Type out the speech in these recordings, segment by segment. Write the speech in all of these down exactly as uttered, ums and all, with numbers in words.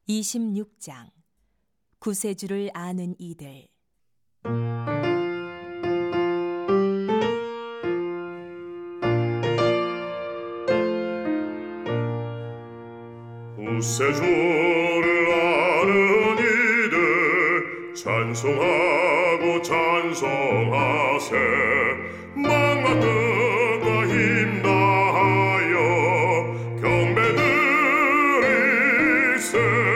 이십육 장 구세주를 아는 이들. 구세주를 아는 이들 찬송하고 찬송하세. 망과 뜻과 힘 다하여 경배드리세.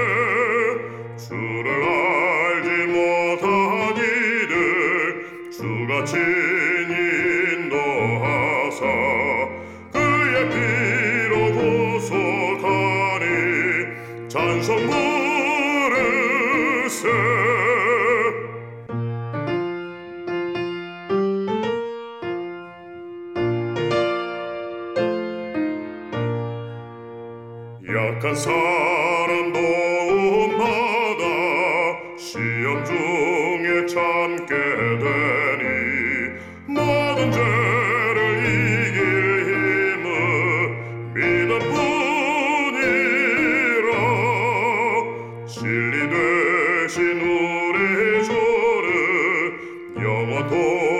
주를 알지 못한 이들 주가 친히 인도하사 그의 피로 구속하니 찬송 부르세. 약한 사람 도움받아 시험 중에 참게 되니 모든 죄를 이길 힘은 믿음뿐이라. 진리 되신 우리 주를 영원토록